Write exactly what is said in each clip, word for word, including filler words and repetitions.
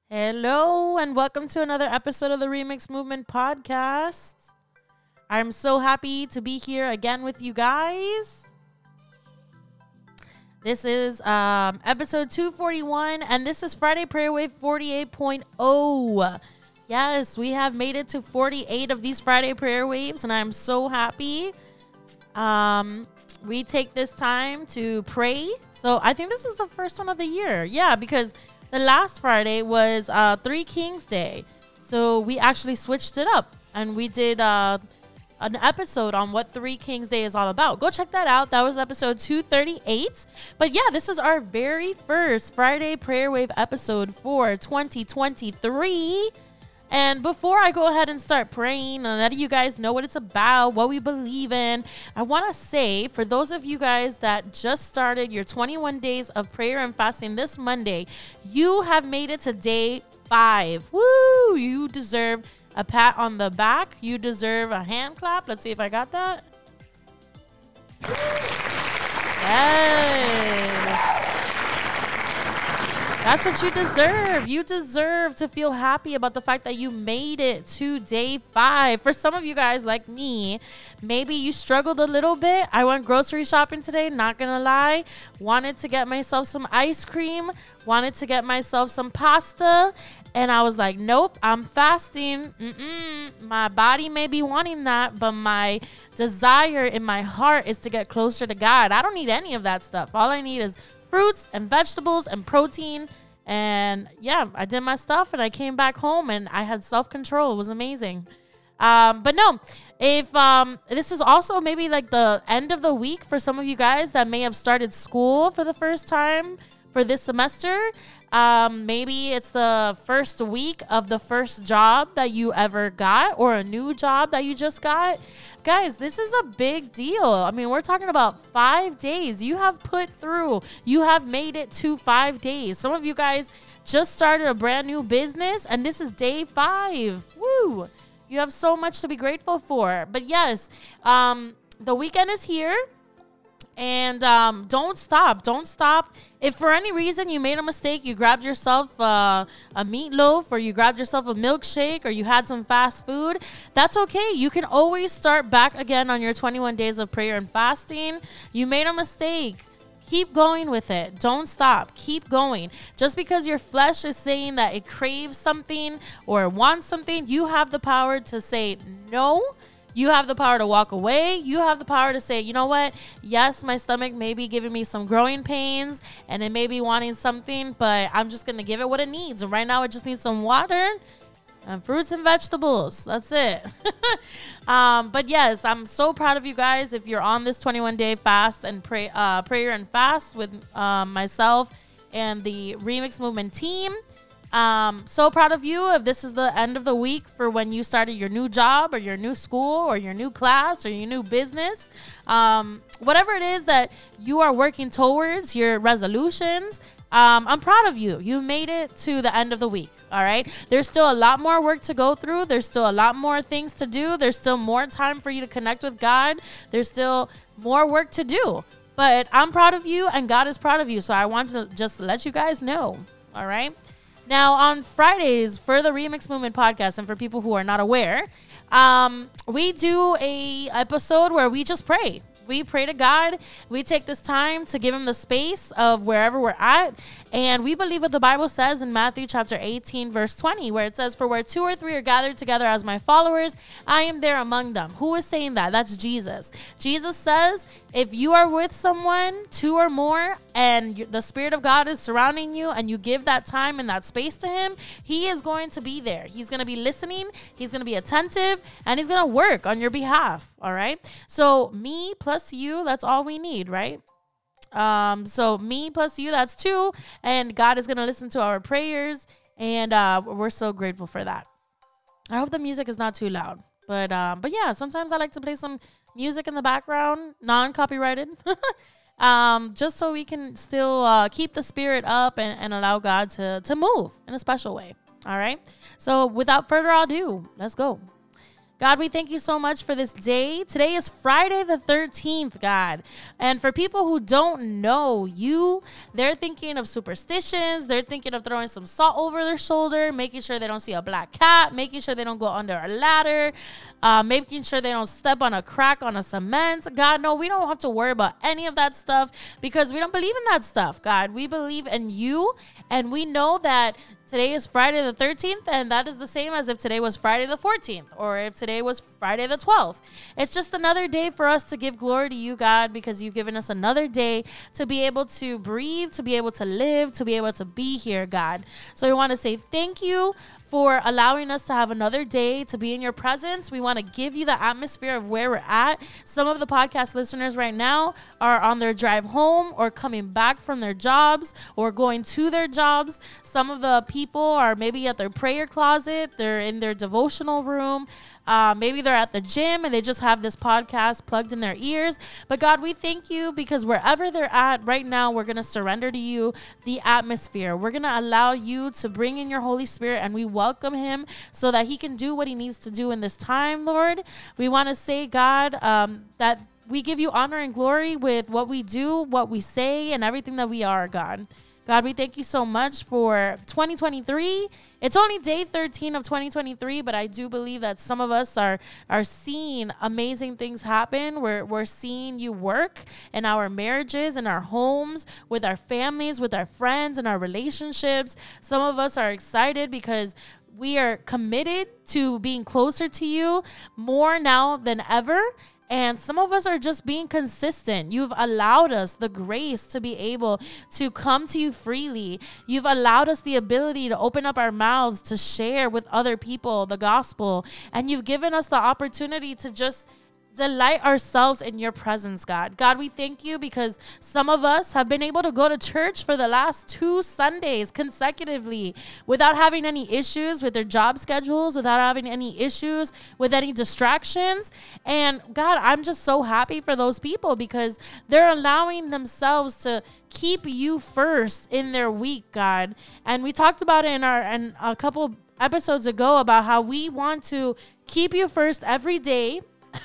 Hello, and welcome to another episode of the Remix Movement Podcast. I'm so happy to be here again with you guys. This is um, episode two forty-one, and this is Friday Prayer Wave forty-eight point oh. Yes, we have made it to forty-eight of these Friday Prayer Waves, and I'm so happy. Um, we take this time to pray. So I think this is the first one of the year. Yeah, because the last Friday was uh, Three Kings Day. So we actually switched it up, and we did uh, an episode on what Three Kings Day is all about. Go check that out. That was episode two thirty-eight. But yeah, this is our very first Friday Prayer Wave episode for twenty twenty-three. And before I go ahead and start praying and letting you guys know what it's about, what we believe in, I want to say, for those of you guys that just started your twenty-one days of prayer and fasting this Monday, you have made it to day five. Woo! You deserve a pat on the back. You deserve a hand clap. Let's see if I got that. Yes. That's what you deserve. You deserve to feel happy about the fact that you made it to day five. For some of you guys like me, maybe you struggled a little bit. I went grocery shopping today, not gonna lie. Wanted to get myself some ice cream. Wanted to get myself some pasta. And I was like, nope, I'm fasting. Mm-mm. My body may be wanting that, but my desire in my heart is to get closer to God. I don't need any of that stuff. All I need is fruits and vegetables and protein. And yeah, I did my stuff and I came back home and I had self-control. It was amazing. Um, but no, if um, this is also maybe like the end of the week for some of you guys that may have started school for the first time for this semester. Um, maybe it's the first week of the first job that you ever got or a new job that you just got. Guys, this is a big deal. I mean, we're talking about five days. You have put through, you have made it to five days. Some of you guys just started a brand new business and this is day five. Woo! You have so much to be grateful for. But yes, um, the weekend is here. And um, don't stop. Don't stop. If for any reason you made a mistake, you grabbed yourself uh, a meatloaf or you grabbed yourself a milkshake or you had some fast food, that's okay. You can always start back again on your twenty-one days of prayer and fasting. You made a mistake. Keep going with it. Don't stop. Keep going. Just because your flesh is saying that it craves something or wants something, you have the power to say no. You have the power to walk away. You have the power to say, you know what? Yes, my stomach may be giving me some growing pains and it may be wanting something, but I'm just going to give it what it needs. And right now it just needs some water and fruits and vegetables. That's it. um, but yes, I'm so proud of you guys. If you're on this twenty-one day fast and pray, uh, prayer and fast with um, myself and the Remix Movement team. Um, so proud of you. If this is the end of the week for when you started your new job or your new school or your new class or your new business, um, whatever it is that you are working towards, your resolutions, um, I'm proud of you. You made it to the end of the week. All right. There's still a lot more work to go through. There's still a lot more things to do. There's still more time for you to connect with God. There's still more work to do, but I'm proud of you and God is proud of you. So I want to just let you guys know. All right. Now, on Fridays for the Remix Movement Podcast, and for people who are not aware, um, we do a episode where we just pray. We pray to God. We take this time to give him the space of wherever we're at. And we believe what the Bible says in Matthew chapter eighteen, verse twenty, where it says, for where two or three are gathered together as my followers, I am there among them. Who is saying that? That's Jesus. Jesus says, if you are with someone, two or more, and the Spirit of God is surrounding you and you give that time and that space to him, he is going to be there. He's going to be listening. He's going to be attentive and he's going to work on your behalf. All right. So me plus you, that's all we need, right? Um, so me plus you, that's two. And God is going to listen to our prayers. And uh, we're so grateful for that. I hope the music is not too loud. But um, but yeah, sometimes I like to play some music in the background, non-copyrighted, um, just so we can still uh, keep the spirit up and, and allow God to, to move in a special way. All right. So without further ado, let's go. God, we thank you so much for this day. Today is Friday the thirteenth, God. And for people who don't know you, they're thinking of superstitions. They're thinking of throwing some salt over their shoulder, making sure they don't see a black cat, making sure they don't go under a ladder, uh, making sure they don't step on a crack on a cement. God, no, we don't have to worry about any of that stuff because we don't believe in that stuff, God. We believe in you, and we know that today is Friday the thirteenth, and that is the same as if today was Friday the fourteenth, or if today was Friday the twelfth. It's just another day for us to give glory to you, God, because you've given us another day to be able to breathe, to be able to live, to be able to be here, God. So we want to say thank you for allowing us to have another day to be in your presence. We want to give you the atmosphere of where we're at. Some of the podcast listeners right now are on their drive home or coming back from their jobs or going to their jobs. Some of the people are maybe at their prayer closet. They're in their devotional room. Uh, maybe they're at the gym and they just have this podcast plugged in their ears. But God, we thank you because wherever they're at right now, we're going to surrender to you the atmosphere. We're going to allow you to bring in your Holy Spirit, and we welcome him so that he can do what he needs to do in this time, Lord. We want to say, God, um, that we give you honor and glory with what we do, what we say, and everything that we are, God. God, we thank you so much for twenty twenty-three. It's only day thirteen of twenty twenty-three, but I do believe that some of us are are seeing amazing things happen. We're, we're seeing you work in our marriages, in our homes, with our families, with our friends, and our relationships. Some of us are excited because we are committed to being closer to you more now than ever. And some of us are just being consistent. You've allowed us the grace to be able to come to you freely. You've allowed us the ability to open up our mouths to share with other people the gospel. And you've given us the opportunity to just delight ourselves in your presence, God. God, we thank you because some of us have been able to go to church for the last two Sundays consecutively without having any issues with their job schedules, without having any issues with any distractions. And God, I'm just so happy for those people because they're allowing themselves to keep you first in their week, God. And we talked about it in our in a couple episodes ago about how we want to keep you first every day.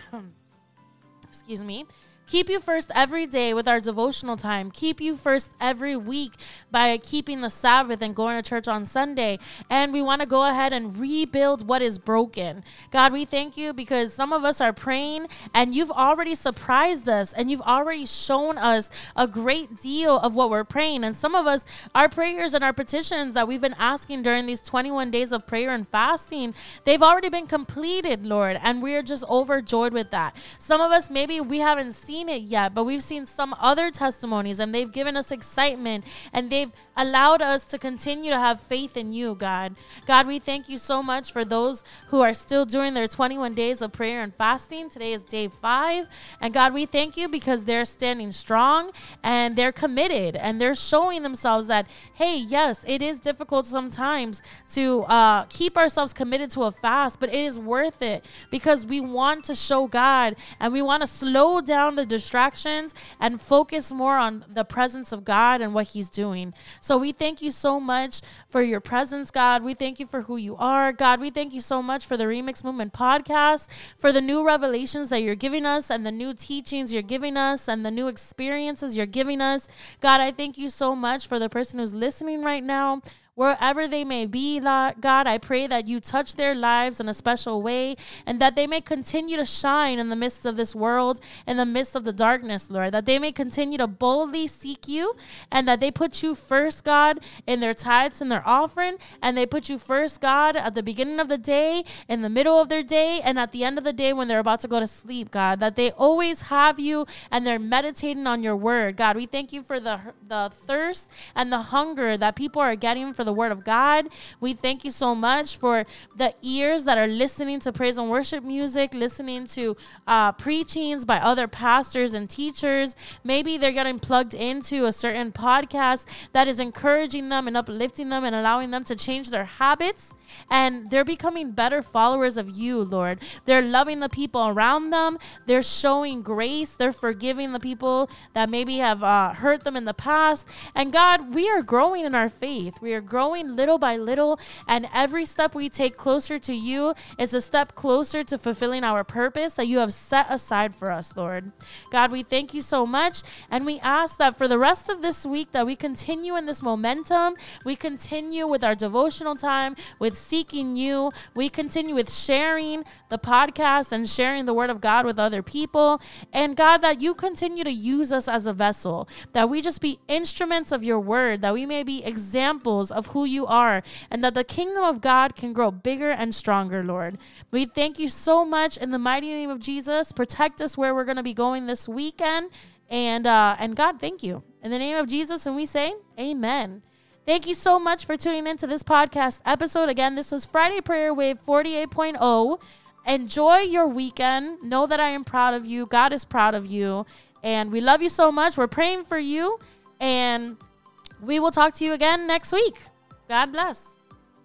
Excuse me. Keep you first every day with our devotional time. Keep you first every week by keeping the Sabbath and going to church on Sunday. And we want to go ahead and rebuild what is broken. God, we thank you because some of us are praying and you've already surprised us and you've already shown us a great deal of what we're praying. And some of us, our prayers and our petitions that we've been asking during these twenty-one days of prayer and fasting, they've already been completed, Lord. And we are just overjoyed with that. Some of us, maybe we haven't seen it yet, but we've seen some other testimonies and they've given us excitement and they've allowed us to continue to have faith in you, God. God, we thank you so much for those who are still doing their twenty-one days of prayer and fasting. Today is day five. And God, we thank you because they're standing strong and they're committed and they're showing themselves that, hey, yes, it is difficult sometimes to uh, keep ourselves committed to a fast, but it is worth it because we want to show God and we want to slow down the distractions and focus more on the presence of God and what he's doing. So we thank you so much for your presence, God. We thank you for who you are, God. We thank you so much for the Remix Movement podcast, for the new revelations that you're giving us and the new teachings you're giving us and the new experiences you're giving us. God, I thank you so much for the person who's listening right now. Wherever they may be, God, I pray that you touch their lives in a special way and that they may continue to shine in the midst of this world, in the midst of the darkness, Lord, that they may continue to boldly seek you and that they put you first, God, in their tithes and their offering, and they put you first, God, at the beginning of the day, in the middle of their day, and at the end of the day when they're about to go to sleep, God, that they always have you and they're meditating on your word. God, we thank you for the, the thirst and the hunger that people are getting for the word of God. We thank you so much for the ears that are listening to praise and worship music, listening to uh, preachings by other pastors and teachers. Maybe they're getting plugged into a certain podcast that is encouraging them and uplifting them and allowing them to change their habits and they're becoming better followers of you, Lord. They're loving the people around them. They're showing grace. They're forgiving the people that maybe have uh, hurt them in the past. And God, we are growing in our faith. We are growing little by little, and every step we take closer to you is a step closer to fulfilling our purpose that you have set aside for us, Lord. God, we thank you so much, and we ask that for the rest of this week that we continue in this momentum. We continue with our devotional time, with seeking you. We continue with sharing the podcast and sharing the word of God with other people. And God, that you continue to use us as a vessel, that we just be instruments of your word, that we may be examples of who you are, and that the kingdom of God can grow bigger and stronger, Lord. We thank you so much in the mighty name of Jesus. Protect us where we're going to be going this weekend. And, uh, and God, thank you. In the name of Jesus, and we say, amen. Thank you so much for tuning into this podcast episode. Again, this was Friday Prayer Wave forty-eight point oh. Enjoy your weekend. Know that I am proud of you. God is proud of you. And we love you so much. We're praying for you. And we will talk to you again next week. God bless.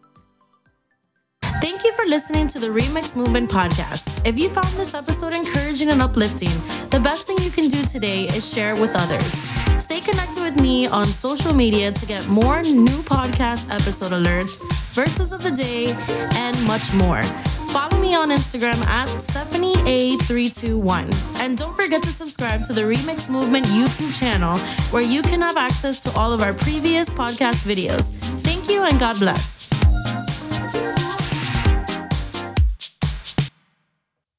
Thank you for listening to the Remix Movement podcast. If you found this episode encouraging and uplifting, the best thing you can do today is share it with others. Stay connected with me on social media to get more new podcast episode alerts, verses of the day, and much more. Follow me on Instagram at Stephanie A three two one. And don't forget to subscribe to the Remix Movement YouTube channel, where you can have access to all of our previous podcast videos. Thank you and God bless.